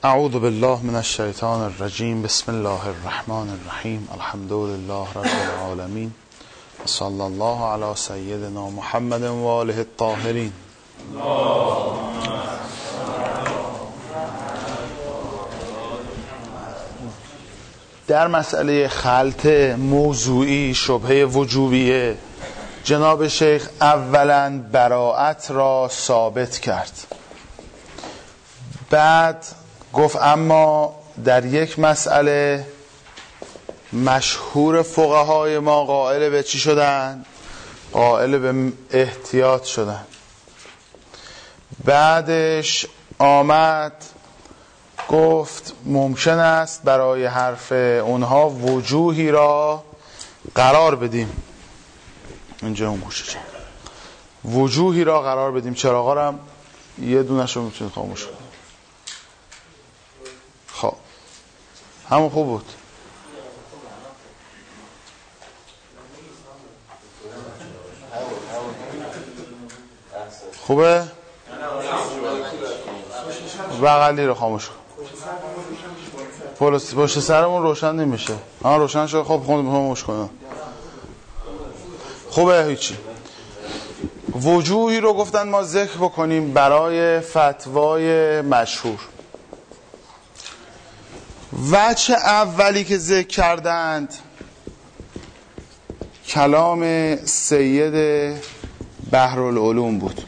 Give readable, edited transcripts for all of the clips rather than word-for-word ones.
اعوذ بالله من الشیطان الرجیم. بسم الله الرحمن الرحیم. الحمد لله رب العالمین. صلی الله علی سیدنا محمد و آله الطاهرین. در مسئله خلط موضوعی شبهه وجوبیه جناب شیخ اولا براءت را ثابت کرد، بعد گفت اما در یک مسئله مشهور فقهای ما قائل به چی شدن؟ قائل به احتیاط شدن. بعدش آمد گفت ممکن است برای حرف اونها وجوهی را قرار بدیم. اینجا اون گوشه وجوهی را قرار بدیم. چراغا رو هم یه دونش رو میتونید خاموش کنید. خب همون خوب بود. خوبه؟ بغلی رو خاموش کن. پشت سرمون روشن نمیشه. روشن شد. خب خاموش کنم. خوبه؟ هیچی. وجوهی رو گفتن ما ذکر بکنیم برای فتوای مشهور. وجه اولی که ذکر کردند کلام سید بحرالعلوم بود.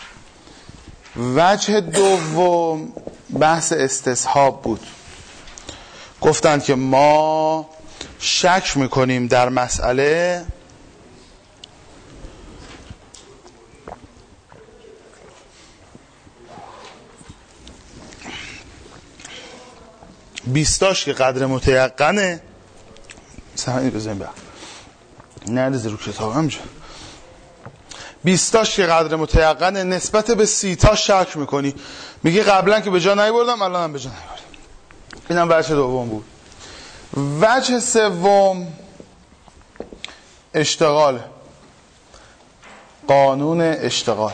وجه دوم بحث استصحاب بود. گفتند که ما شک میکنیم در مسئله بیستاش که قدر متیقنه سهمی بزنیم بر نرزی رو کتاب همجا بیستاش که قدر متیقنه نسبت به سیتا شک میکنی. میگه قبلا که به جا نیبردم الان هم به جا نیبردم. اینم وجه دوم بود. وجه سوم اشتغال، قانون اشتغال.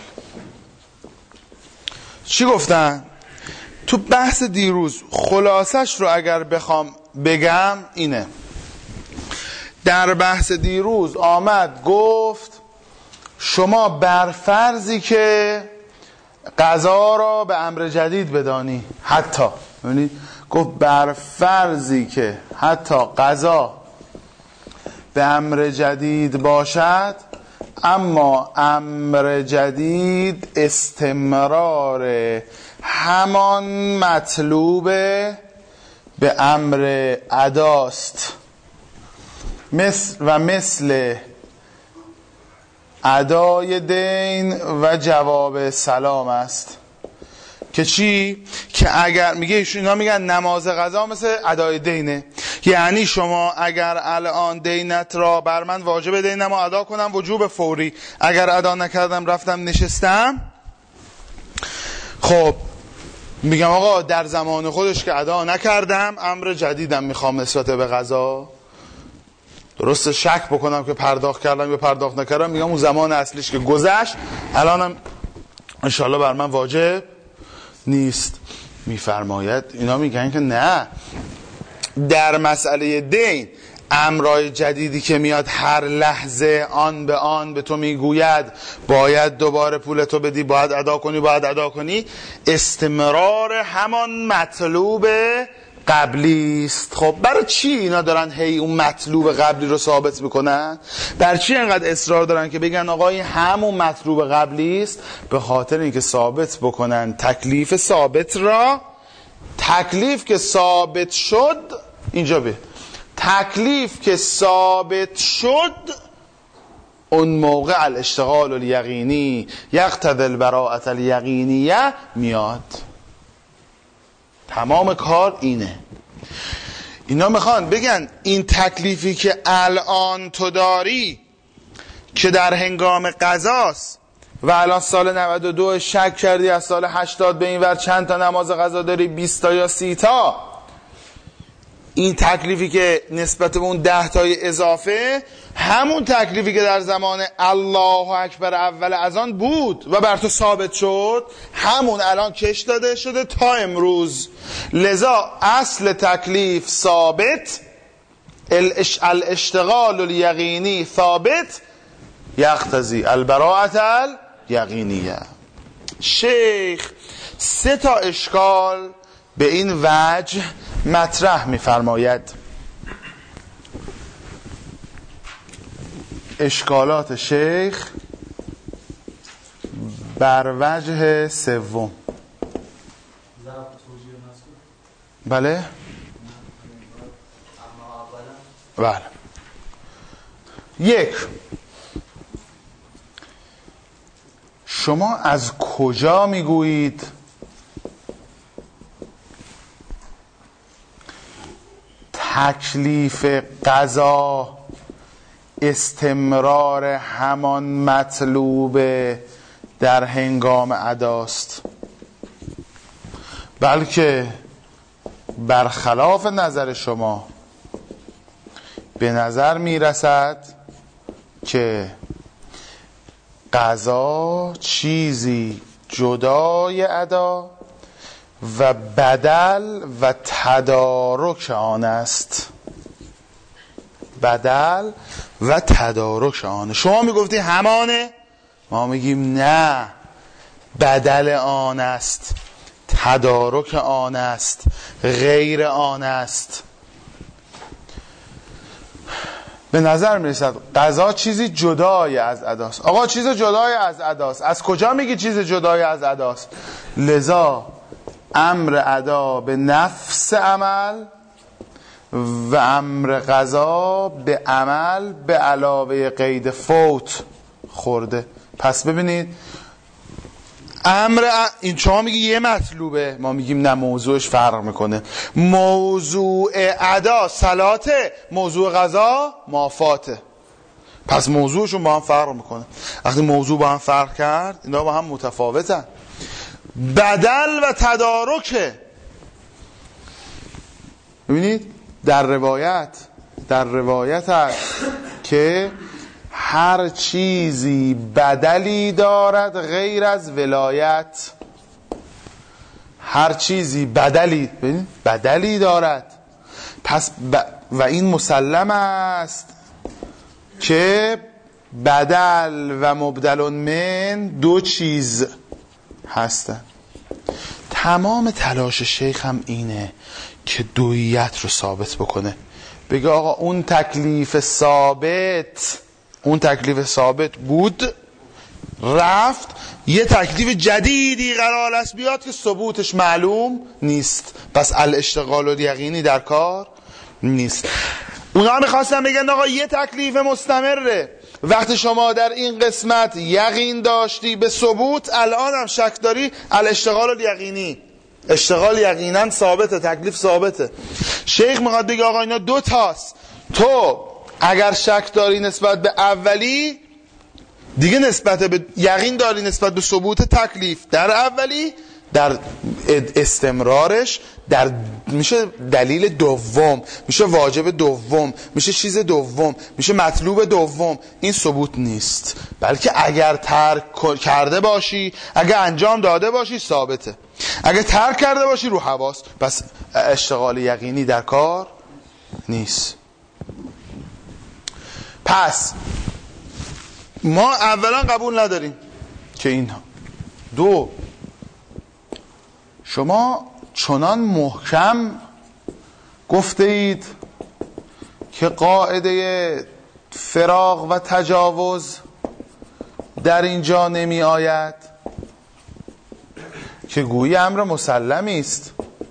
چی گفتن؟ تو بحث دیروز خلاصش رو اگر بخوام بگم اینه. در بحث دیروز آمد گفت شما بر فرضی که قضا را به امر جدید بدانی، حتی ببینید گفت بر فرضی که حتی قضا به امر جدید باشد، اما امر جدید استمرار همان مطلوب به امر اداست، مثل ادای دین و جواب سلام است. که چی؟ که اگر میگه اینا میگن نماز قضا مثل ادای دینه، یعنی شما اگر الان دینت را بر من واجب دینم و ادا کنم وجوب فوری، اگر ادا نکردم رفتم نشستم، خب میگم آقا در زمان خودش که ادا نکردم امر جدیدم میخوام نسبت به قضا. درسته شک بکنم که پرداخت کردم یا پرداخت نکردم، میگم اون زمان اصلیش که گذشت الانم انشالله بر من واجب نیست. میفرماید اینا میگن که نه، در مسئله دین امرای جدیدی که میاد هر لحظه آن به آن به تو میگوید باید دوباره پولتو بدی، باید ادا کنی، استمرار همان مطلوب قبلی است. خب برای چی اینا دارن هی اون مطلوب قبلی رو ثابت میکنن؟ بر چی انقدر اصرار دارن که بگن آقا این همون مطلوب قبلی است؟ به خاطر اینکه ثابت بکنن تکلیف ثابت را. تکلیف که ثابت شد، اینجا به تکلیف که ثابت شد اون موقع الاشتغال الیقینی یقتضی البراءة الیقینیه میاد. تمام کار اینه. اینا میخوان بگن این تکلیفی که الان تو داری که در هنگام قضاست و الان سال 92 شک کردی از سال 80 به این ور چند تا نماز قضا داری، 20 تا یا 30 تا، این تکلیفی که نسبت به اون 10 تای اضافه همون تکلیفی که در زمان الله اکبر اول اذان بود و بر تو ثابت شد، همون الان کش داده شده تا امروز. لذا اصل تکلیف ثابت، الاشتغال الیقینی ثابت یقتضی البراءة الیقینیه. شیخ 3 تا اشکال به این وجه مطرح می‌فرماید. اشکالات شیخ بر وجه 3. بله؟ بله. 1. شما از کجا میگویید تکلیف قضا استمرار همان مطلوب در هنگام اداست؟ بلکه برخلاف نظر شما به نظر میرسد که قضا چیزی جدای ادا و بدل و تدارک آن است. بدل و تدارک آن. شما میگفتی همانه، ما میگیم نه، بدل آن است، تدارک آن است، غیر آن است. به نظر میرسد قضا چیزی جدای از اداست. آقا چیز جدای از اداست، از کجا میگی چیز جدای از اداست؟ لذا امر ادا به نفس عمل و امر قضا به عمل به علاوه قید فوت خورده. پس ببینید این شما میگی یه مطلوبه، ما میگیم نه، موضوعش فرق میکنه. موضوع ادا صلاته، موضوع قضا مافاته. پس موضوعشون با هم فرق میکنه. وقتی موضوع با هم فرق کرد، اینا با هم متفاوتن. بدل و تدارکه. ببینید در روایت هست که هر چیزی بدلی دارد غیر از ولایت. هر چیزی بدلی دارد. پس و این مسلم است که بدل و مبدل من 2 چیز هستن. تمام تلاش شیخ هم اینه که دوییت رو ثابت بکنه. بگه آقا اون تکلیف ثابت بود، رفت، یه تکلیف جدیدی قرار است بیاد که ثبوتش معلوم نیست. پس الاشتغال الیقینی در کار نیست. اونا میخواستن بگن آقا یه تکلیف مستمره، وقتی شما در این قسمت یقین داشتی به ثبوت، الان هم شک داری، الاشتغال الیقینی، اشتغال یقینا ثابته، تکلیف ثابته. شیخ میخواد بگه آقا اینا 2 تاست. تو اگر شک داری نسبت به اولی، دیگه نسبت به یقین داری نسبت به ثبوت تکلیف در اولی، در استمرارش در میشه دلیل دوم، میشه واجب دوم، میشه چیز دوم، میشه مطلوب دوم. این ثبوت نیست، بلکه اگر ترک کرده باشی، اگر انجام داده باشی ثابته، اگر ترک کرده باشی رو حواس، پس اشتغال یقینی در کار نیست. پس ما اولا قبول نداریم که اینها. 2، شما چنان محکم گفته اید که قاعده فراغ و تجاوز در اینجا نمی آید که گویی امر مسلمی است.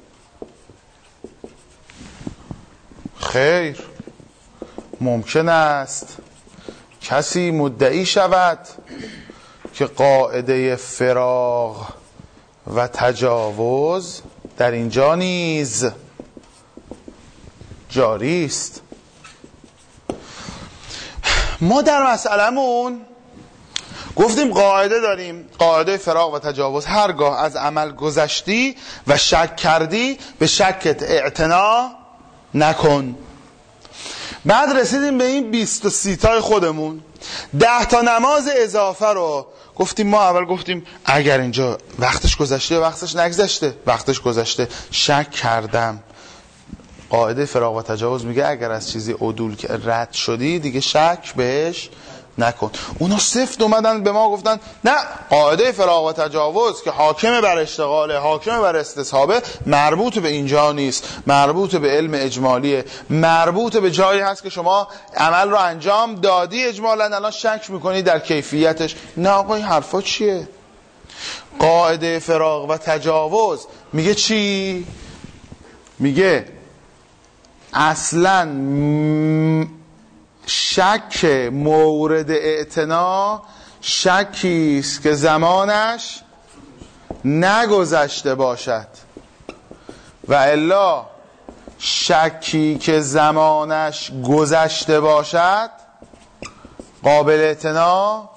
خیر، ممکن است کسی مدعی شود که قاعده فراغ و تجاوز در اینجا نیز جاری است. ما در مسئله‌مون گفتیم قاعده داریم، قاعده فراغ و تجاوز. هرگاه از عمل گذشتی و شک کردی، به شکت اعتنا نکن. بعد رسیدیم به این 20 و 30 تای خودمون. 10 تا نماز اضافه رو گفتیم. ما اول گفتیم اگر اینجا وقتش گذشته وقتش نگذشته. وقتش گذشته، شک کردم. قاعده فراغ و تجاوز میگه اگر از چیزی عدول رد شدی دیگه شک بهش نکن. اونا سفت اومدن به ما گفتن نه، قاعده فراغ و تجاوز که حاکم بر اشتغاله، حاکم بر استصحابه، مربوط به اینجا نیست، مربوط به علم اجمالیه، مربوط به جایی هست که شما عمل رو انجام دادی اجمالا الان شک میکنی در کیفیتش. نه آقا این حرفا چیه؟ قاعده فراغ و تجاوز میگه چی؟ میگه اصلا شک مورد اعتنا شکی است که زمانش نگذشته باشد و الا شکی که زمانش گذشته باشد قابل اعتنا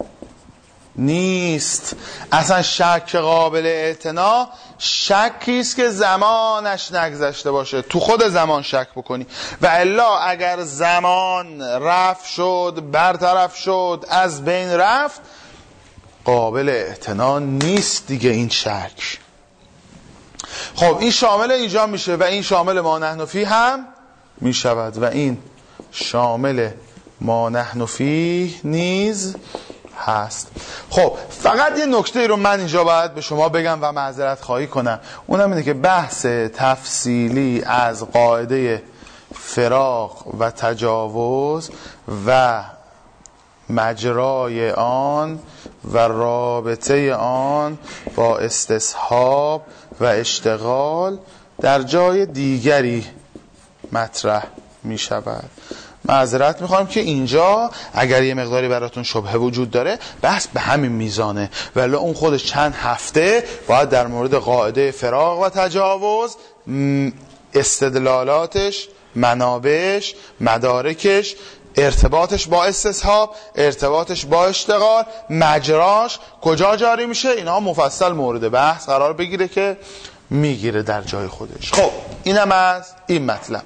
نیست. اصلا شک قابل اعتنا شکی است که زمانش نگذشته باشه، تو خود زمان شک بکنی. و الا اگر زمان رفع شد، برطرف شد، از بین رفت، قابل اعتنا نیست دیگه این شک. خب این شامل اینجا میشه و این شامل ما نحن فیه هم میشود و این شامل ما نحن فیه نیز هست. خب فقط یه نکته رو من اینجا باید به شما بگم و معذرت خواهی کنم. اونم اینه که بحث تفصیلی از قاعده فراغ و تجاوز و مجرای آن و رابطه آن با استصحاب و اشتغال در جای دیگری مطرح می شود. معذرت میخوام که اینجا اگر یه مقداری براتون شبهه وجود داره بحث به همین میزانه، ولی اون خودش چند هفته باید در مورد قاعده فراغ و تجاوز، استدلالاتش، منابعش، مدارکش، ارتباطش با استصحاب، ارتباطش با اشتغال، مجراش کجا جاری میشه، اینها مفصل مورد بحث قرار بگیره که میگیره در جای خودش. خب اینم از این مطلب.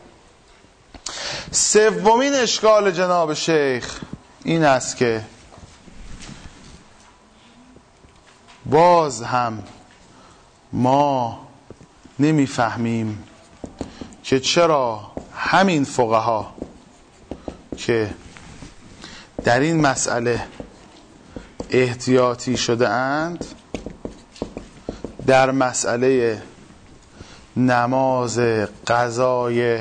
سومین اشکال جناب شیخ این است که باز هم ما نمیفهمیم که چرا همین فقها که در این مسئله احتیاطی شده اند در مسئله نماز قضای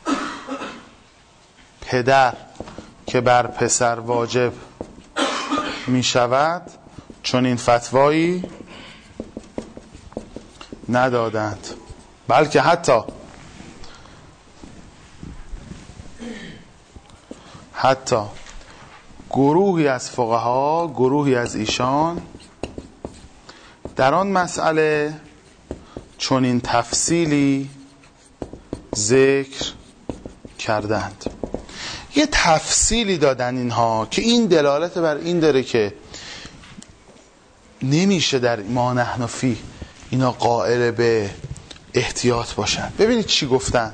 پدر که بر پسر واجب می شود چون این فتوایی ندادند، بلکه حتی گروهی از فقها، گروهی از ایشان در آن مسئله چون این تفصیلی ذکر کردند. یه تفصیلی دادن اینها که این دلالت بر این داره که نمیشه در ما نحن فیه اینا قائل به احتیاط باشن. ببینید چی گفتن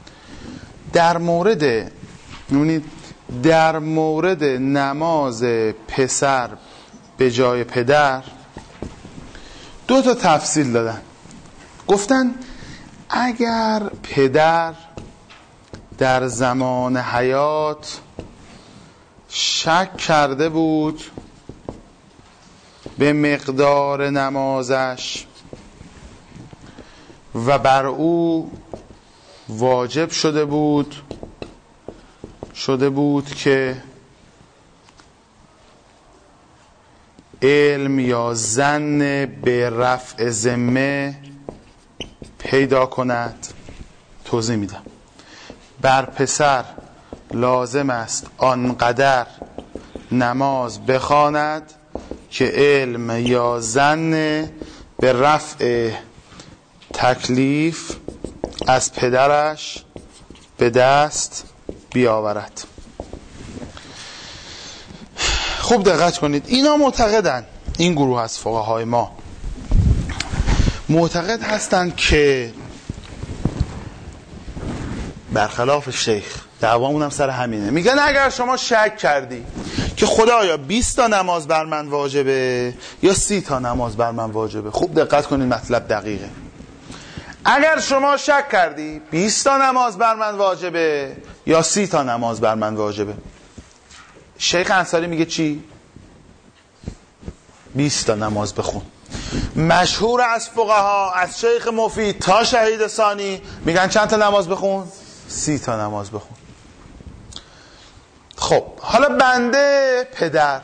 در مورد نماز پسر به جای پدر. دو تا تفصیل دادن. گفتن اگر پدر در زمان حیات شک کرده بود به مقدار نمازش و بر او واجب شده بود که علم یا ظن به رفع ذمه پیدا کند. توضیح میدم. بر پسر لازم است آنقدر نماز بخواند که علم یا ظن به رفع تکلیف از پدرش به دست بیاورد. خوب دقت کنید، اینا معتقدن، این گروه از فقهای ما معتقد هستند که برخلاف شیخ دعوامون هم سر همینه. میگن اگر شما شک کردی که خدایا 20 تا نماز بر من واجبه یا 30 تا نماز بر من واجبه، خوب دقت کنید مطلب دقیقه. اگر شما شک کردی 20 تا نماز بر من واجبه یا 30 تا نماز بر من واجبه، شیخ انصاری میگه چی؟ 20 تا نماز بخون. مشهور از فقها از شیخ مفید تا شهید ثانی میگن چند تا نماز بخون؟ 30 تا نماز بخون. خب حالا بنده پدر،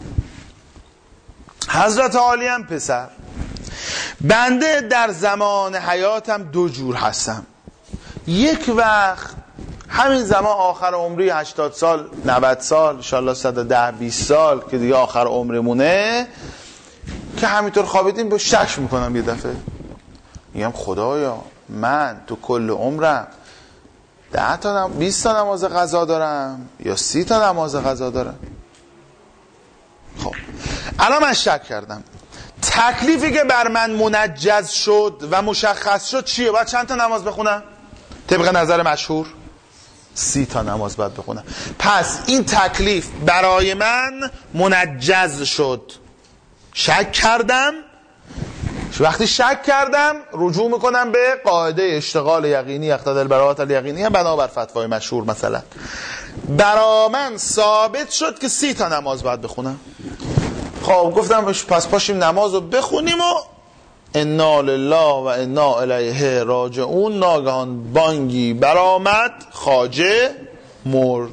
حضرت عالی هم پسر، بنده در زمان حیاتم دو جور هستم. یک وقت همین زمان آخر عمری 80 سال 90 سال انشالله 110 20 سال که دیگه آخر عمرمونه که همینطور خوابیدیم به شک میکنم، یه دفعه میگم خدایا من تو کل عمرم 10 تا 20 تا نماز قضا دارم یا 30 تا نماز قضا دارم. خب الان من شک کردم تکلیفی که بر من منجز شد و مشخص شد چیه؟ باید چند تا نماز بخونم؟ طبق نظر مشهور 30 تا نماز باید بخونم. پس این تکلیف برای من منجز شد. شک کردم، وقتی شک کردم رجوع میکنم به قاعده اشتغال یقینی اقتضای البراءة الیقینی هم بنابر فتوای مشهور. مثلا برا من ثابت شد که 30 تا نماز باید بخونم. خب گفتم پس پاشیم نماز رو بخونیم و انا لله و انا الیه راجعون. ناگهان بانگی برآمد، خواجه مرد.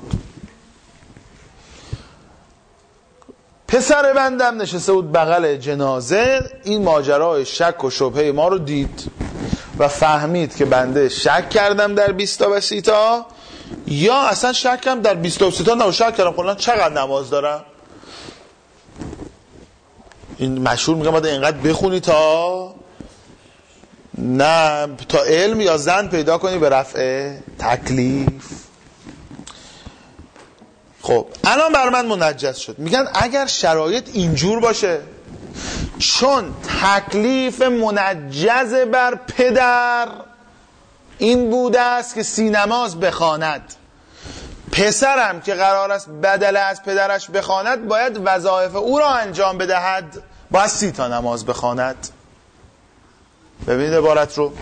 پسر بندم نشسته بود بغل جنازه، این ماجرای شک و شبهه ما رو دید و فهمید که بنده شک کردم در 20 تا و 30 تا یا اصلا شک کردم در 20 تا و 30 تا نه شک کردم کلا چقدر نماز دارم. این مشهور میگم باید اینقدر بخونی تا نه تا علم یا زن پیدا کنی به رفع تکلیف. خب الان بر من منجز شد. میگن اگر شرایط اینجور باشه، چون تکلیف منجز بر پدر این بوده است که 30 نماز بخواند، پسرم که قرار است بدل از پدرش بخواند باید وظایف او را انجام بدهد، باید 30 تا نماز بخواند. ببینید عبارت رو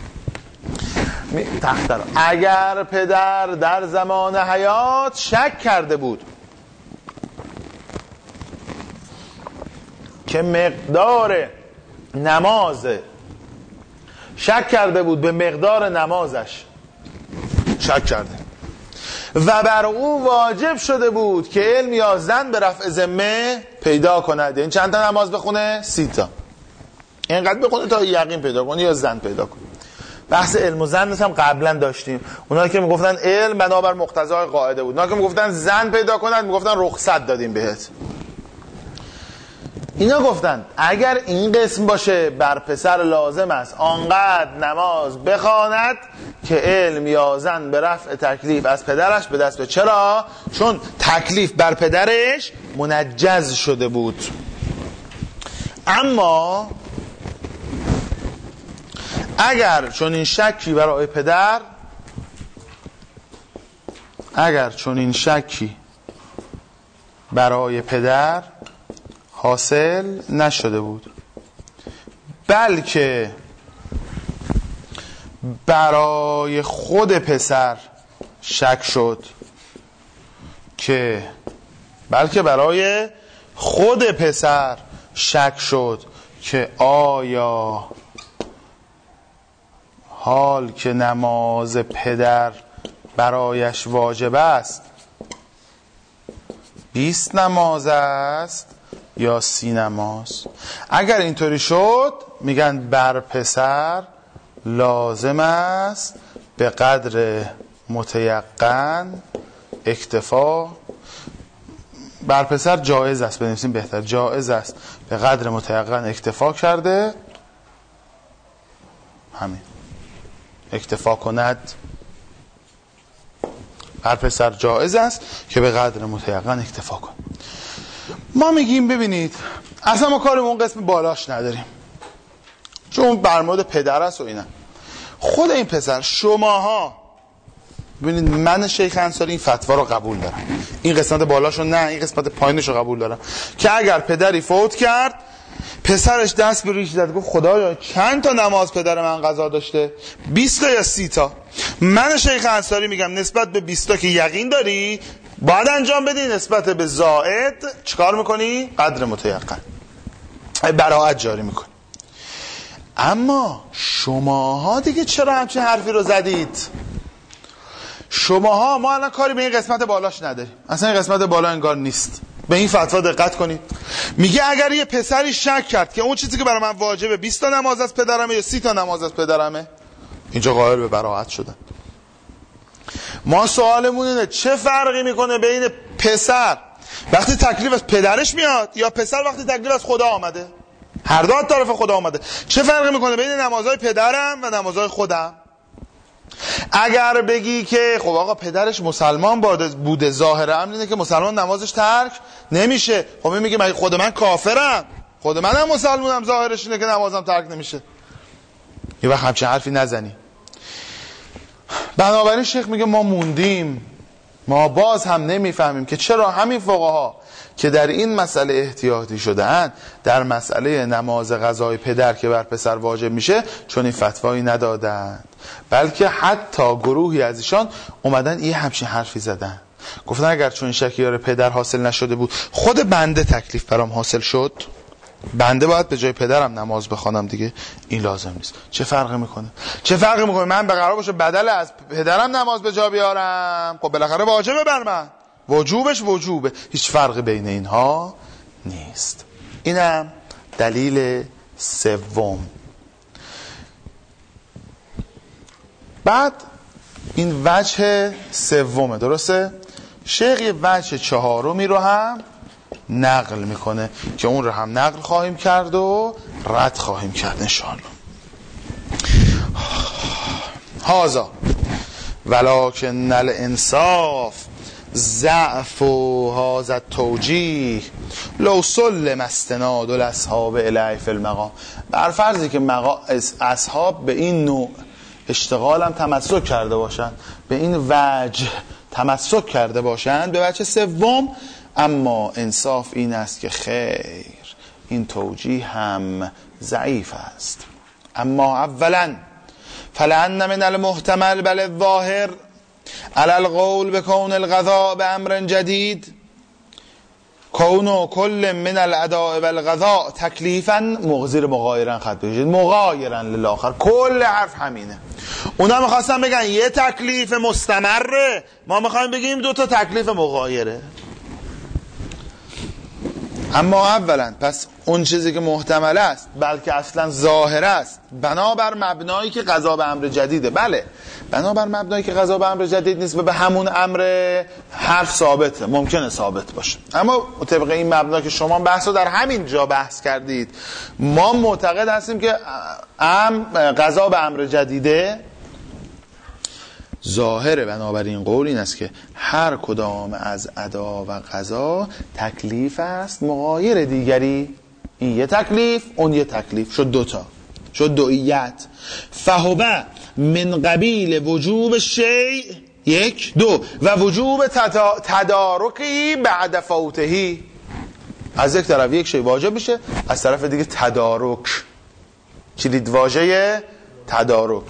تختر. اگر پدر در زمان حیات شک کرده بود که مقدار نماز، شک کرده بود به مقدار نمازش، شک کرده و بر او واجب شده بود که علم یا زن به رفع ذمه پیدا کند، این چند تا نماز بخونه؟ 30 تا. اینقدر بخونه تا یقین پیدا کنه یا زن پیدا کنه. بحث علم و زن هم قبلا داشتیم. اونایی که میگفتن علم بنابر مقتضای قاعده بود، اونایی که میگفتن زن پیدا کنند میگفتن رخصت دادیم بهت. اینا گفتن اگر این قسم باشه بر پسر لازم است آنقدر نماز بخواند که علم یا زن به رفع تکلیف از پدرش به دست. چرا؟ چون تکلیف بر پدرش منجز شده بود. اما اگر چون این شکی برای پدر، اگر چون این شکی برای پدر حاصل نشده بود بلکه برای خود پسر شک شد که برای خود پسر شک شد که آیا حال که نماز پدر برایش واجب است 20 نماز است یا 30 نماز. اگر اینطوری شد میگن بر پسر لازم است به قدر متیقن اکتفا. بر پسر جایز است، بنویسیم بهتر، جایز است به قدر متیقن اکتفا کرده، همین اکتفا کند. بر پسر جایز است که به قدر متیقن اکتفا کند. ما میگیم ببینید اصلا ما کارمون اون قسم بالاش نداریم چون بر مورد پدر است و اینا. خود این پسر شماها ببینید من شیخ انصاری این فتوا رو قبول دارم، این قسمت بالاشو نه، این قسمت پایینشو قبول دارم که اگر پدری فوت کرد پسرش دست به ریش زد گفت خدایا چند تا نماز پدر من قضا داشته، 20 تا یا 30 تا؟ من شیخ انصاری میگم نسبت به 20 تا که یقین داری باید انجام بدی، نسبت به زائد چیکار میکنی؟ قدر متیقن براءت جاری میکنی. اما شماها دیگه چرا همچین حرفی رو زدید؟ شماها، ما الان کاری به این قسمت بالاش نداریم، اصلا این قسمت بالا انگار نیست. به این فتوا دقت کنید. میگه اگر یه پسری شک کرد که اون چیزی که برای من واجبه 20 تا نماز از پدرمه یا 30 تا نماز از پدرمه، اینجا قائل به براءت شدن. ما سوالمون اینه چه فرقی میکنه بین پسر وقتی تکلیف از پدرش میاد یا پسر وقتی تکلیف از خدا آمده؟ هر دو طرف خدا آمده. چه فرقی میکنه بین نمازهای پدرم و نمازهای خودم؟ اگر بگی که خب آقا پدرش مسلمان بوده، ظاهر امر اینه که مسلمان نمازش ترک نمیشه، خب این میگه من خود من کافرم، خود منم مسلمانم، ظاهرش اینه که نمازم ترک نمیشه. یه وقت همچین حرفی نزنی. بنابراین شیخ میگه ما موندیم، ما باز هم نمیفهمیم که چرا همین فقها که در این مسئله احتیاطی شده‌اند در مسئله نماز قضای پدر که بر پسر واجب میشه چون این فتوایی ندادند، بلکه حتی گروهی از ایشان اومدن یه همچین حرفی زدن، گفتن اگر چون این شکیار پدر حاصل نشده بود خود بنده تکلیف برام حاصل شد، بنده باید به جای پدرم نماز بخوانم دیگه، این لازم نیست. چه فرقی میکنه؟ چه فرقی میکنه من به قرار باشه بدل از پدرم نماز به جا بیارم؟ خب بالاخره واجبه بر من، وجوبش وجوبه، هیچ فرقی بین اینها نیست. اینم دلیل سوم. بعد این وجه سومه، درسته؟ شیخ یه وجه چهارمی رو هم نقل میکنه که اون رو هم نقل خواهیم کرد و رد خواهیم کرد انشاءالله. هازا ولکن الانصاف ضعف و هازا توجیه لو سلم استناد الاصحاب الیه فی المقام. بر فرضی که اصحاب به این نوع اشتغالم تمسک کرده باشند، به این وجه تمسک کرده باشند، به وجه سوم، اما انصاف این است که خیر این توجیه هم ضعیف است. اما اولا فلان من المحتمل بل الظاهر على القول بكون القضاء بأمر جديد كون كل من الاداء والقضاء تکلیفا مغزیر مغایرا خط بگید مغایرا للآخر. کل حرف همینه. اونا میخواستن بگن یه تکلیف مستمره، ما میخوایم بگیم دو تا تکلیف مغایره. اما اولا پس اون چیزی که محتمل است بلکه اصلا ظاهر است بنابر مبنایی که قضا به امر جدیده. بله بنابر مبنایی که قضا به امر جدید نیست و به همون امر حرف ثابته، ممکنه ثابت باشه، اما طبق این مبنا که شما بحث رو در همین جا بحث کردید ما معتقد هستیم که قضا به امر جدیده ظاهره. بنابراین قول این است که هر کدام از ادا و قضا تکلیف است مغایر دیگری، این یه تکلیف اون یه تکلیف، شد دوتا، شد دوئیت. فهوه من قبیل وجوب شیء یک دو و وجوب تدارکی بعد فوتهی. از یک طرف یک شی واجب میشه، از طرف دیگه تدارک، کلید واژه تدارک.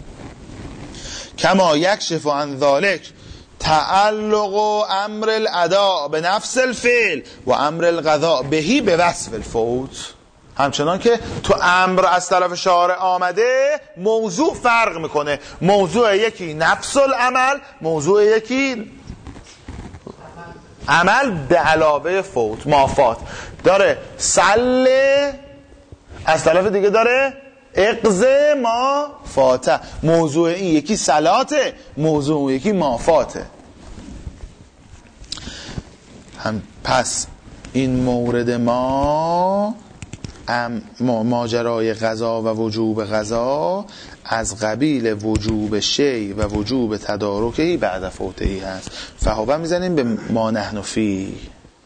کما یکشف عن ذلک تعلق امر الاداء به نفس الفعل و امر القضاء بهی به وصف الفوت. همچنان که تو امر از طرف شارع آمده موضوع فرق میکنه، موضوع یکی نفس العمل، موضوع یکی عمل به علاوه فوت مافات داره، سل از طرف دیگه داره اقض ما فاته. موضوع این یکی صلاته، موضوع یکی ما فاته. هم پس این مورد ما ماجرای قضا و وجوب قضا از قبیل وجوب شی و وجوب تدارکی بعد فوتهی هست. فهوه میزنیم به ما نحن فی.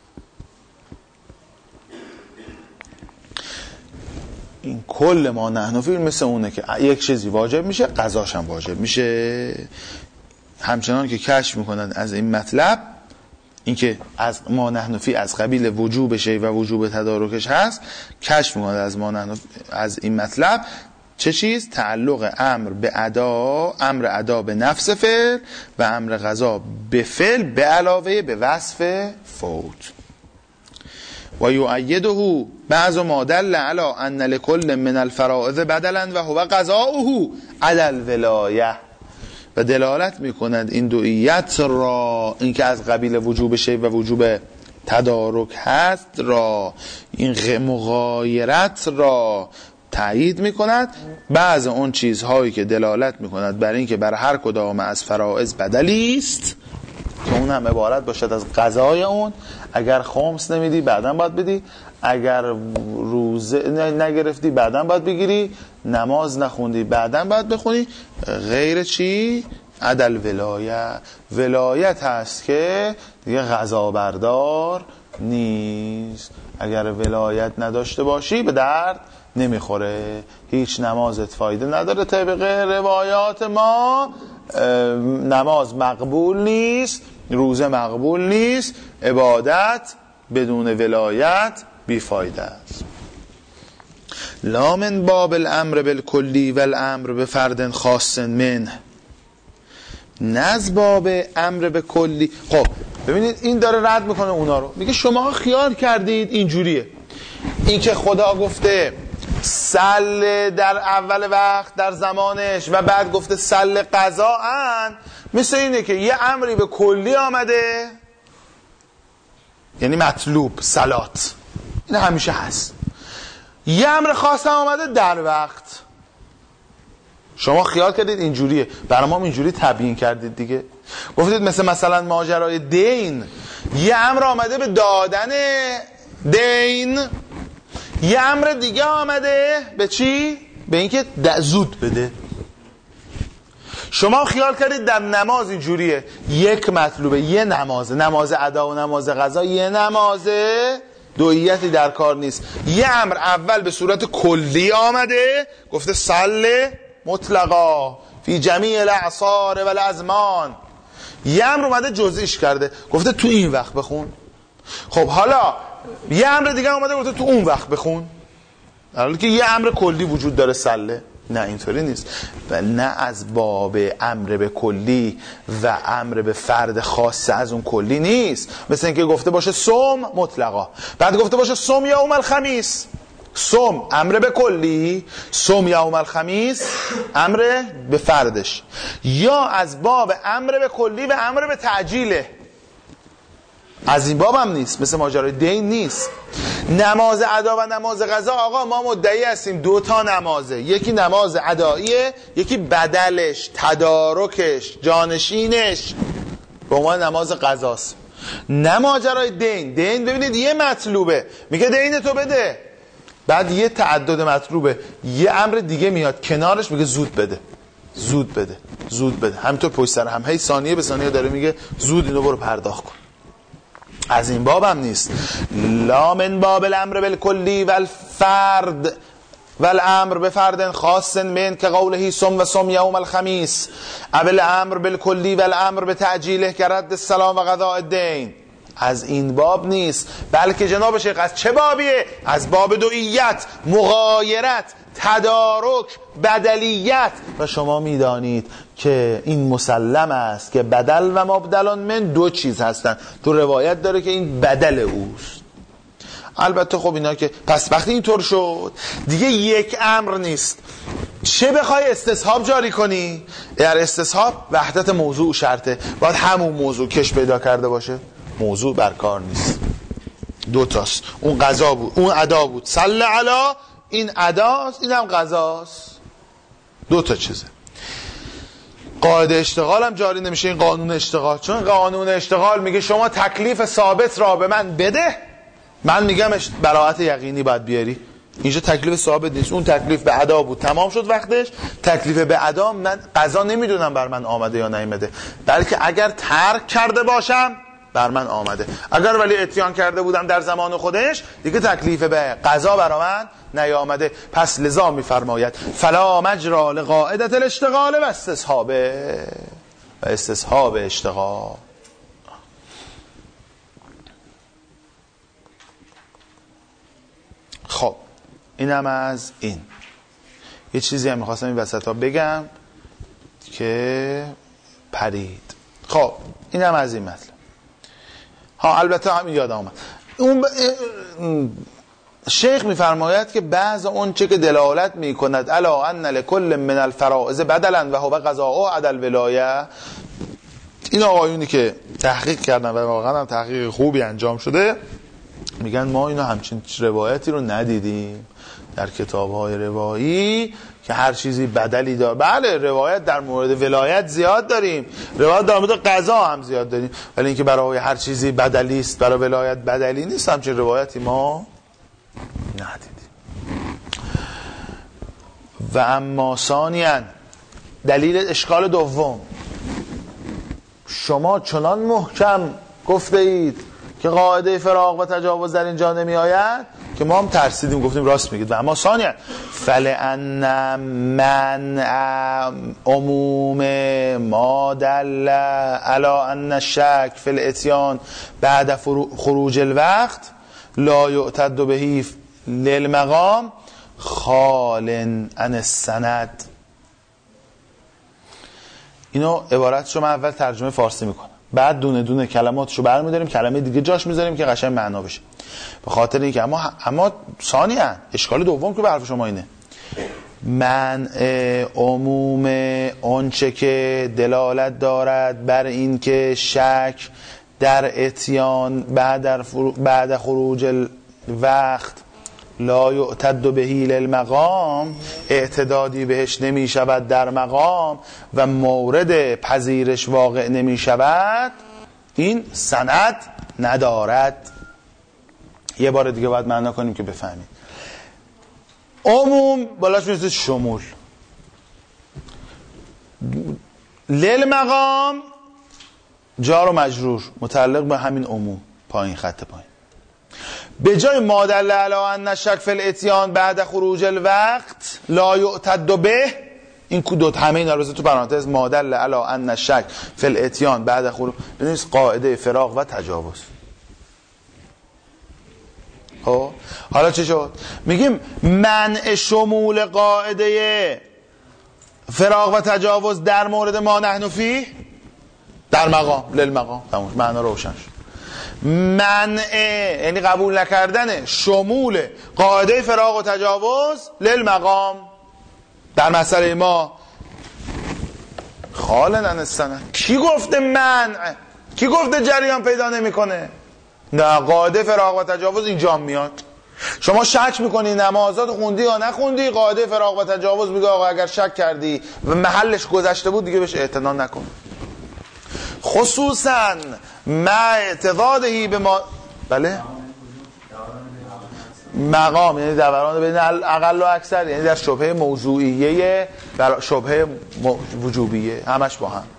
این کل ما نحن فی مثل اونه که یک چیزی واجب میشه قضاش هم واجب میشه. همچنان که کشف میکنند از این مطلب، اینکه از ما نحن فی از قبیل وجوب شی و وجوب تدارکش هست، کشف میکنند از ما نحن از این مطلب چه چیز؟ تعلق امر به ادا، امر ادا به نفس فعل و امر قضا به فعل به علاوه به وصف فوت. و یؤیده بعض ما دل علی ان لكل من الفرائض بدلا و هو قضاؤه علی الولایه. و دلالت میکند این دوئیت را، اینکه از قبیل وجوب شی و وجوب تدارک هست را، این مغایرت را تأیید میکند بعض اون چیزهایی که دلالت میکند بر این که بر هر کدام از فرائض بدلی است، که اون هم عبارت باشد از قضای اون. اگر خمس نمیدی بعداً باید بدی، اگر روزه نگرفتی بعداً باید بگیری، نماز نخوندی بعداً باید بخونی، غیر چی؟ عدل ولایت هست که دیگه قضا بردار نیست. اگر ولایت نداشته باشی به درد نمیخوره، هیچ نمازت فایده نداره. طبق روایات ما نماز مقبول نیست، روزه مقبول نیست، عبادت بدون ولایت بیفایده است. لا من باب الامر بالکلی و الامر بفرد خاص منه، نه از باب امر به کلی. خب ببینید این داره رد میکنه اونا رو، میگه شما خیال کردید اینجوریه، این که خدا گفته سل در اول وقت در زمانش و بعد گفته سل قضاءن، مثل اینه که یه امری به کلی آمده، یعنی مطلوب صلات، این همیشه هست، یه امر خاص هم آمده در وقت. شما خیال کردید اینجوریه، برای ما اینجوری تبیین کردید دیگه. گفتید مثلا ماجرای دین، یه امر آمده به دادن دین، یه امر دیگه آمده به چی؟ به اینکه زود بده. شما خیال کردید در نماز اینجوریه، یک مطلوبه، یه نماز ادا و نماز قضا، یه نمازه، دوئیتی در کار نیست. یه امر اول به صورت کلی آمده، گفته صل مطلقا فی جمیع الاعصار و الازمان. یه امر اومده جزئیش کرده، گفته تو این وقت بخون. خب حالا یه امر دیگه اومده گفته تو اون وقت بخون، حالا که یه امر کلی وجود داره سله. نه اینطوری نیست، و نه از باب امر به کلی و امر به فرد خاص از اون کلی نیست. مثل اینکه گفته باشه صوم مطلقا، بعد گفته باشه صوم یوم الخمیس، صوم امر به کلی، صوم یوم الخمیس امر به فردش. یا از باب امر به کلی و امر به تعجیله، از این باب هم نیست، مثل ماجرای دین نیست. نماز ادا و نماز قضا، آقا ما مدعی هستیم دو تا نمازه، یکی نماز اداییه، یکی بدلش، تدارکش، جانشینش به عنوان نماز قضاست. نه ماجرای دین ببینید یه مطلوبه، میگه دین تو بده، بعد یه تعدد مطلوبه، یه امر دیگه میاد کنارش میگه زود بده. همینطور پشت سر هم، هی ثانیه به ثانیه داره میگه زود اینو برو پرداخت کن. از این باب هم نیست. لا من باب الامر بالکلی و الفرد و الامر بفرد خاص من که قوله صم و صم یوم الخمیس، اول امر بالکلی و الامر بتعجیله که رد السلام و قضاء الدین. از این باب نیست، بلکه جناب شیخ از چه بابیه؟ از باب دوئیت، مغایرت، تدارک، بدلیت. و شما میدانید که این مسلم است که بدل و مبدلان من دو چیز هستن. تو روایت داره که این بدل اوست. البته خب اینا که پس وقتی اینطور شد دیگه یک امر نیست، چه بخوای استصحاب جاری کنی؟ در استصحاب وحدت موضوع شرطه، باید همون موضوع کش پیدا کرده باشه، موضوع برکار نیست. دو تاست، اون قضا بود، اون ادا بود، صل علی، این اداست، این هم قضاست، دو تا چیزه. قاعده اشتغال هم جاری نمیشه، این قانون اشتغال، چون قانون اشتغال میگه شما تکلیف ثابت را به من بده، من میگم براءت یقینی باید بیاری. اینجا تکلیف ثابت نیست، اون تکلیف به ادا بود تمام شد وقتش، تکلیف به ادا من قضا نمیدونم بر من آمده یا نیامده، بلکه اگر ترک کرده باشم بر من آمده، اگر ولی اتیان کرده بودم در زمان خودش دیگه تکلیف به قضا برا من نیامده. پس لذا میفرماید فلا مجرا لقاعده الاشتغال و استصحابه. و استصحاب اشتغال. خب اینم از این. یه چیزی هم میخواستم این وسط ها بگم که پرید. خب اینم از این مطلب. البته همین یادم آمد، اون شیخ میفرماید که بعض اون چه که دلالت میکند الا ان لکل من الفرائض بدلا و هو قضاء عدل ولایه، این آقایونی که تحقیق کردن و واقعا هم تحقیق خوبی انجام شده میگن ما اینو همچین روایتی رو ندیدیم در کتاب‌های روایی که هر چیزی بدلی داره. بله روایت در مورد ولایت زیاد داریم، روایت در مورد قضا هم زیاد داریم، ولی اینکه برای هر چیزی بدلی است برای ولایت بدلی نیست، همچین روایتی ما ندیدیم. و اما ثانیاً دلیل اشکال دوم، شما چنان محکم گفته اید که قاعده فراق و تجاوز در اینجا نمی آید که ما هم ترسیدیم، گفتیم راست میگید. و اما ثانیاً فلأن من عموم ما دل علی ان الشک فی الاتیان بعد خروج الوقت لا یعتد به للمقام خال عن السند. اینو عبارتشو من اول ترجمه فارسی میکنم، بعد دونه دونه کلماتشو برمی‌داریم، کلمه دیگه جاش میذاریم که قشنگ معنا بشه. به خاطر اینکه اما ثانیاً اشکال دوم که به حرف شما اینه، من عموم آنچه که دلالت دارد بر این که شک در اتیان بعد خروج الوقت لا یعتد به للمقام، اعتدادی بهش نمی شود در مقام و مورد پذیرش واقع نمی شود، این سند ندارد. یه بار دیگه باید معنا کنیم که بفهمید. عموم بالاش میشه شمول، للمقام جار و مجرور متعلق به همین عموم، پایین خط پایین. به جای ما دل علی ان الشک فی الاتیان بعد خروج الوقت لا یعتد به، این کدوت همه اینا رو بذار تو پرانتز، ما دل علی ان الشک فی الاتیان بعد خروج، ببینید قاعده فراق و تجاوز. خب حالا چی شد؟ میگیم منع شمول قاعده فراق و تجاوز در مورد ما نحن فیه در مقام للمقام، تمام معنا روشن شد. منع یعنی قبول نکردن شمول قاعده فراق و تجاوز للمقام در مسئله ما خالن عن السند. کی گفته منع؟ کی گفته جریان پیدا نمیکنه؟ نه، قاعده فراق و تجاوز اینجا میاد. شما شک میکنی نمازات خوندی یا نخوندی، قاعده فراق و تجاوز میگه آقا اگر شک کردی و محلش گذشته بود دیگه بهش اعتنا نکن. خصوصا مع اعتقادهی به ما بله مقام، یعنی دوران بین اقل و اکثر، یعنی در شبهه موضوعیه در شبهه وجوبیه، همش با هم.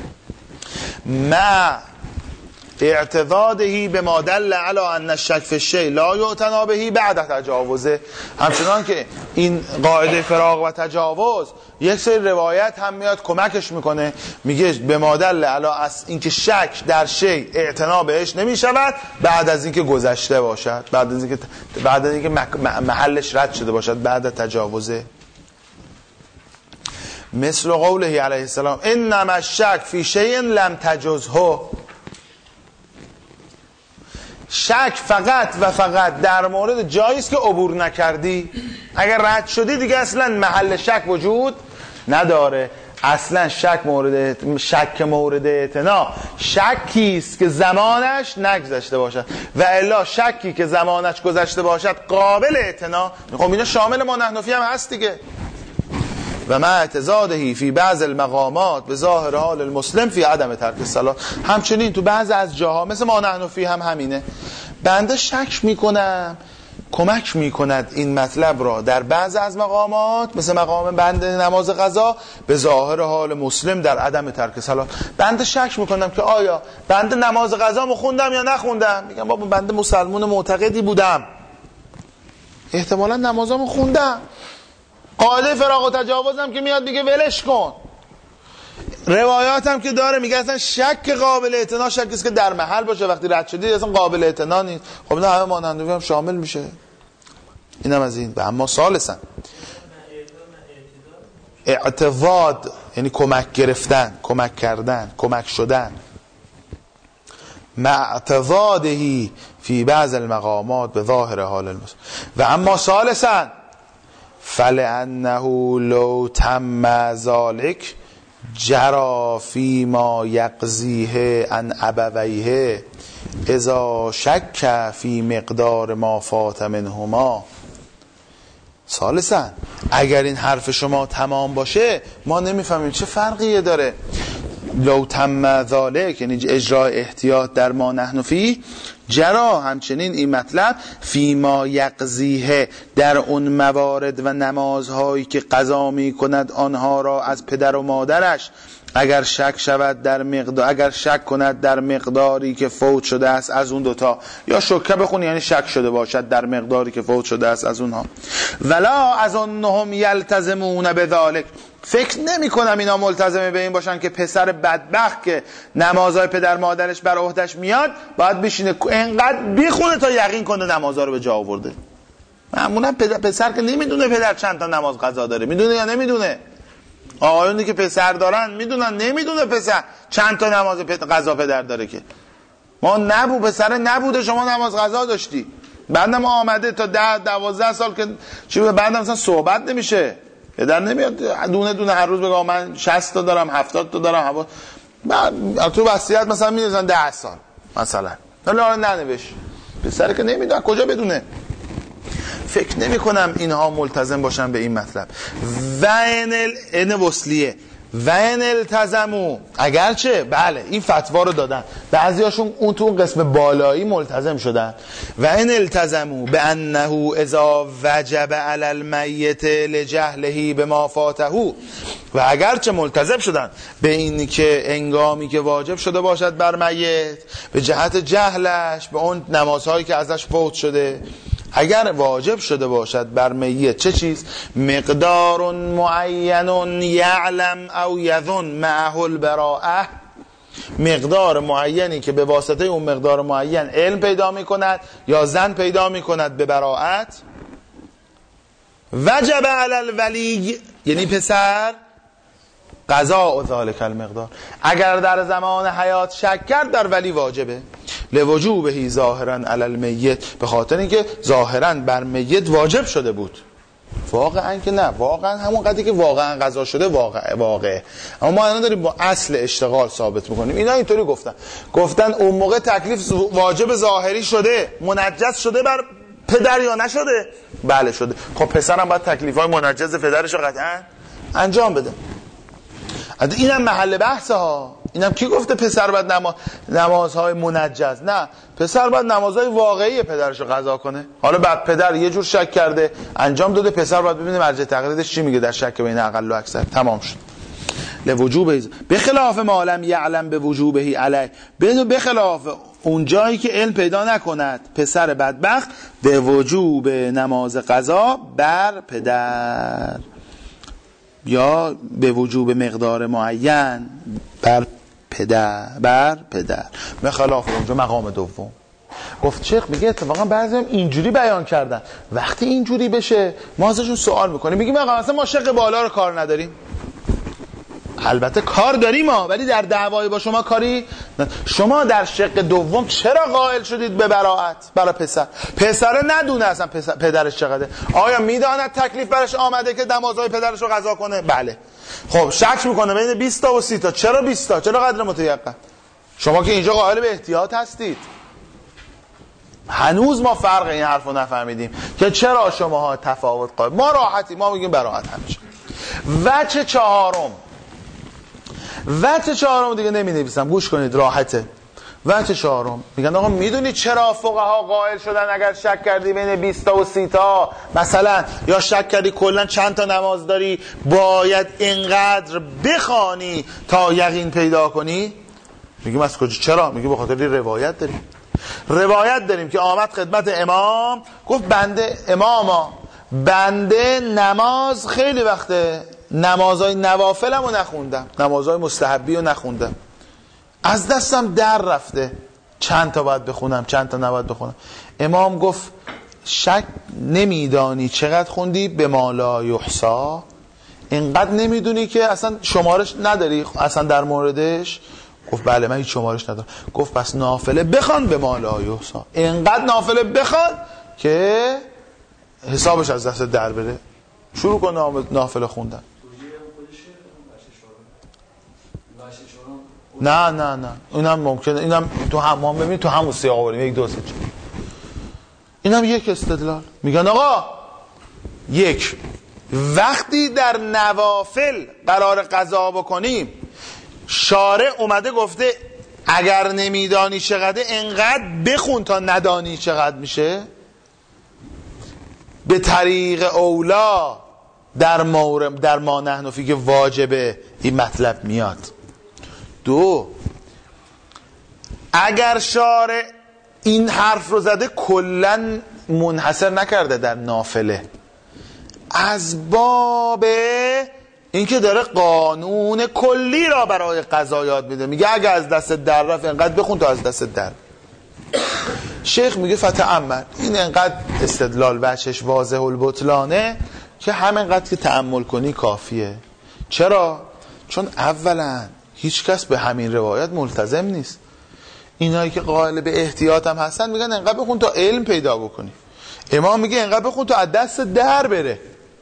مع اعتقادهی به ما دل علی ان الشک فی الشیء لا یعتنا به بعد تجاوزه، همچنان که این قاعده فراق و تجاوز یک سری روایت هم میاد کمکش میکنه، میگه به ما دل علی اینکه شک در شیء اعتنا بهش نمیشود بعد از اینکه گذشته باشد، بعد از اینکه محلش رد شده باشد بعد تجاوزه. مثل قوله علیه السلام انما الشک فی شیء لم تجزه، شک فقط و فقط در مورد جایی است که عبور نکردی، اگر رد شدی دیگه اصلا محل شک وجود نداره. اصلا شک مورد اعتنا شکی است که زمانش نگذشته باشد، و الا شکی که زمانش گذشته باشد قابل اعتنا. خب اینا شامل ما نحن فیه هم هست دیگه. و ما اعتزادهی فی بعض المقامات به ظاهر حال المسلم فی عدم ترک الصلاة، همچنین تو بعض از جاها مثل ما نحن فیه هم همینه. بنده شک میکنم کمک میکند این مطلب را در بعض از مقامات مثل مقام بنده نماز قضا به ظاهر حال مسلم در عدم ترک صلاة. بنده شک میکنم که آیا بنده نماز قضا خوندم یا نخوندم، میگم بابا بنده مسلمان معتقدی بودم، احتمالا نمازامو خوندم، قاعده فراق و تجاوزم که میاد میگه ولش کن، روایات هم که داره میگه اصلا شک قابل اعتنا شکی است که در محل باشه، وقتی رد شدی اصلا قابل اعتنا نیست. خب اینا همه مانندگی هم شامل میشه. اینم از این. و اما ثالثا اعتواد، یعنی کمک گرفتن، کمک کردن، کمک شدن، مع اعتوادهی فی بعض المقامات به ظاهر حال المسلم. و اما ثالثا فلانه لو تم ذلك جرى فيما يقضيه عن ابويه اذا شك في مقدار ما فات منهما. ثالثا اگر این حرف شما تمام باشه ما نمیفهمیم چه فرقیه داره. لو تم ذلك یعنی اجرای احتیاط در ما نحن فی، جرا همچنین این مطلب فیما یقضیه در اون موارد و نمازهایی که قضا می کند آنها را از پدر و مادرش، اگر شک شود در مقدار، اگر شک کند در مقداری که فوت شده است از اون دوتا، یا شکه بخونی یعنی شک شده باشد در مقداری که فوت شده است از اونها. ولا از اونهم یلتزمون بذلک، فکر نمی کنم اینا ملتزم به این باشن که پسر بدبخت که نمازهای پدر مادرش بر عهدش میاد باید بشینه اینقدر بخونه تا یقین کنه نمازها رو به جا آورده. معمولا پسر که نمیدونه پدر چند تا نماز قضا داره، میدونه یا نمیدونه؟ آقایونی که پسر دارن میدونن نمیدونه پسر چند تا نماز قضا پدر داره. که ما پسر نبوده شما نماز قضا داشتی، بعدم آمده تا 10-12 سال که چی بعدم مثلا صحبت نمیشه، پدر نمیاد دونه دونه هر روز بگه من 60 تا دارم 70 تا دارم. تو وصیت مثلا میذارن 10 سال مثلا، حالا ننوشت. پسر که نمیدونه کجا فکر نمی کنم اینها ملتزم باشن به این مطلب. و ان وصلیه و ان التزموا، اگرچه بله این فتوا رو دادن، بعضیاشون اون تو قسم بالایی ملتزم شدن. و ان التزموا بانه اذا وجب علی المیت لجهله بما فاته، و اگرچه ملتزم شدن به این که انگامی که واجب شده باشد بر میت به جهت جهلش به اون نمازهایی که ازش فوت شده، اگر واجب شده باشد بر میت چه چیز؟ مقدار معین یعلم او یظن معه البراءه، مقدار معینی که به واسطه اون مقدار معین علم پیدا می کند یا زن پیدا می کند به براءت. وجب علی الولی یعنی پسر قضاء ذلک المقدار، اگر در زمان حیات شک کرد در ولی واجبه. لوجوبه ظاهرا علی المیت، به خاطر اینکه ظاهرا بر میت واجب شده بود. واقعا که نه، واقعا همون قضیه که واقعا قضا شده واقعه. اما ما الان داریم با اصل اشتغال ثابت میکنیم. اینا اینطوری گفتن اون موقع تکلیف واجب ظاهری شده، منجز شده بر پدر یا نشده؟ بله شده. خب پسرم باید تکلیفای منجز پدرش رو قطعا انجام بده. اینم محل بحث ها. اینم کی گفته پسر باید نمازهای منجز؟ نه، پسر باید نمازهای واقعی پدرش رو قضا کنه. حالا بعد پدر یه جور شک کرده انجام داده، پسر باید ببینه مرجع تقلیدش چی میگه در شک بین اقل و اکثر. تمام شد. لوجوبه بخلاف ما لم یعلم به وجوبه علی، بخلاف اون جایی که علم پیدا نکند پسر بدبخت به وجوب نماز قضا بر پدر، یا به وجوب مقدار معین بر پدر. بخلاف اونجا مقام دوم. گفت شیخ میگه اتفاقا بعضی هم اینجوری بیان کردن، وقتی اینجوری بشه ما ازشون سوال میکنیم، میگیم آقا مثلا ما شق بالا رو کار نداریم. البته کار داریم ما، ولی در دعوای با شما کاری شما در شق دوم چرا قائل شدید به براءت برای پسر ندونه اصلا پدرش چقدره؟ آیا میداند تکلیف برش آمده که نمازهای پدرش رو قضا کنه؟ بله. خب شک میکنه بین 20 تا و 30 تا، چرا 20 تا؟ چرا قدر متیقن؟ شما که اینجا قائل به احتیاط هستید. هنوز ما فرق این حرفو نفهمیدیم که چرا شماها تفاوت قائل. ما راحتی، ما میگیم براءت همیشه. وجه چهارم دیگه نمی نویسم، گوش کنید راحته. وجه چهارم میگن آقا میدونی چرا فقها قائل شدن اگر شک کردی بین 20 تا و 30 تا مثلا، یا شک کردی کلا چند تا نماز داری باید اینقدر بخوانی تا یقین پیدا کنی؟ میگیم از کجا؟ چرا؟ میگه به خاطر روایت داریم که آمد خدمت امام گفت بنده نماز خیلی وقته نمازهای نوافلم رو نخوندم، نمازهای مستحبی رو نخوندم، از دستم در رفته چند تا باید بخونم چند تا نباید بخونم. امام گفت شک نمیدانی چقدر خوندی؟ به ما لا یحصا، اینقدر نمیدونی که اصلا شمارش نداری اصلا در موردش؟ گفت بله من هیچ شمارش ندارم. گفت پس نافله بخوان به ما لا یحصا، اینقدر نافله بخوان که حسابش از دست در بره. شروع کن نافله خوندن. نه اینم ممکنه، اینم تو حمام ببین تو همون سیاق آوریم 1 2 3 4. اینم یک استدلال. میگن آقا یک وقتی در نوافل قرار قضا بکنیم شارع اومده گفته اگر نمیدانی چقدر انقدر بخون تا ندانی چقدر میشه، به طریق اولا در ما نحن فی که واجبه این مطلب میاد. 2 اگر شارع این حرف رو زده کلن منحصر نکرده در نافله، از باب اینکه داره قانون کلی را برای قضا یاد میده، میگه اگه از دست در رفت انقدر بخون تا از دست در. شیخ میگه فتأمل، این انقدر استدلال وجهش واضح البطلانه که همینقدر که تأمل کنی کافیه. چرا؟ چون اولا هیچ کس به همین روایت ملتزم نیست. اینایی که قائل به احتیاط هم هستن میگن انقدر بخون تا علم پیدا بکنی. امام میگه انقدر بخون تا از دست در بره.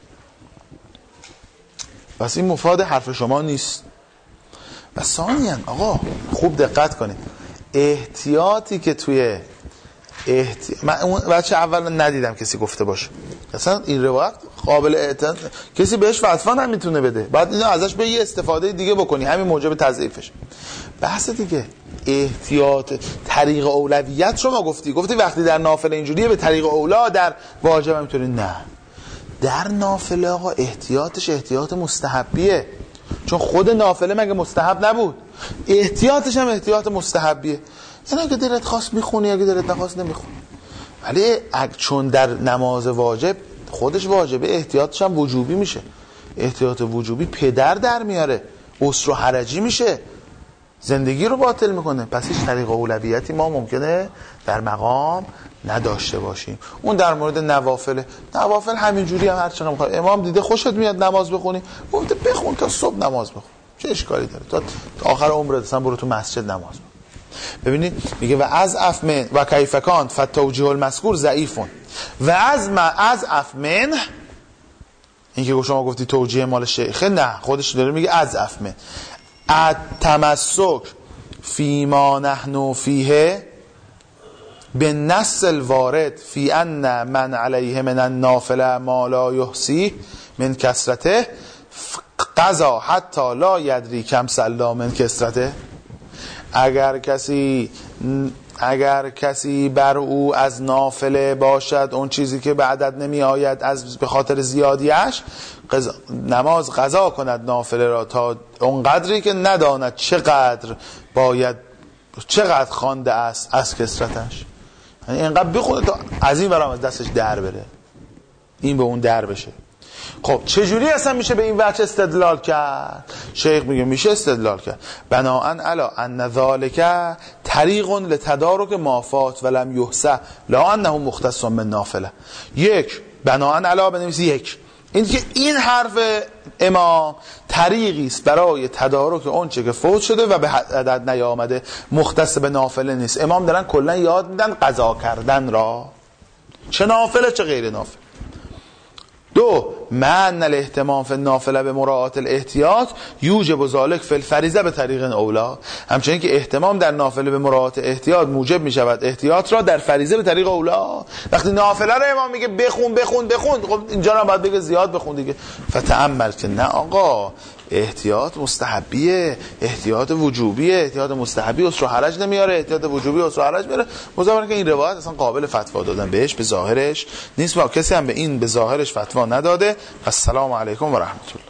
پس این مفاد حرف شما نیست. و ثانیاً آقا خوب دقت کنید، احتیاطی که توی من اون بچه اول ندیدم کسی گفته باشه اصلا این روایت قابل اعتماد، کسی بهش فتوا نمیتونه بده، بعد اینو ازش به یه استفاده دیگه بکنی همین موجب تضعیفش. بحث دیگه احتیاط طریق اولویت شما گفتی وقتی در نافله اینجوریه به طریق اولا در واجب هم اینطوری نه. در نافله آقا احتیاطش احتیاط مستحبیه، چون خود نافله مگه مستحب نبود؟ احتیاطش هم احتیاط مستحبیه. یعنی اگه دلت خواست میخونی، اگه دلت نخواست نمیخونی. ولی چون در نماز واجب خودش واجبه احتیاطش هم وجوبی میشه. احتیاط وجوبی پدر در میاره، عسر و حرجی میشه، زندگی رو باطل میکنه. پس هیچ طریق اولویتی ما ممکنه در مقام نداشته باشیم. اون در مورد نوافل همینجوری هم هر چقدر میخواد. امام دیده خوشت میاد نماز بخونی، گفته بخون تا صبح نماز بخون، چه اشکالی داره؟ تا آخر عمرت اصلا برو تو مسجد نماز بخون. ببینید میگه و از افمن و کیفکان فتوجیه المذکور ضعیفون و از افمن، این که شما گفتی توجیه مال شیخه، نه خودش داره میگه از افمن التمسک فیما نحن فیه به نص الوارد فی ان من علیه من النافله ما لا یحصی من کثرته قضا حتی لا یدری کم صلا من کثرته. اگر کسی بر او از نافله باشد اون چیزی که به عدد نمی آید از به خاطر زیادیش، نماز قضا کند نافله را تا اون قدری که نداند چقدر خوانده است از کثرتش. یعنی اینقدر بخونه تا از این برام از دستش در بره، این به اون در بشه. خب چجوری اصلا میشه به این وجه استدلال کرد؟ شیخ میگه میشه استدلال کرد بناءً علی ان ذالک طریق لتدارک ما فات ولم یحصى لا انه مختص من نافله. یک بناءً علی بنویسی یک، این که این حرف امام طریقی است برای تدارک اون چه که فوت شده و به عدد نیامده، مختص به نافله نیست. امام دارن کلا یاد میدن قضا کردن را، چه نافله چه غیر نافله. 2 معنی الاهتمام فی النافله به مراعات الاحتیاط یوجب ذلک فی الفریضه به طریق اولا، همچنین که اهتمام در نافله به مراعات احتیاط موجب می شود احتیاط را در فریضه به طریق اولا. وقتی نافله رو امام میگه بخون خب اینجا هم باید بگه زیاد بخون دیگه. فتأمل که نه آقا احتیاط مستحبیه، احتیاط وجوبیه، احتیاط مستحبی عسر و حرج نمیاره، احتیاط وجوبی عسر و حرج میاره. مضافاً که این روایت اصلا قابل فتوا دادن بهش به ظاهرش نیست و کسی هم به این به ظاهرش فتوا نداده. السلام علیکم و رحمت الله.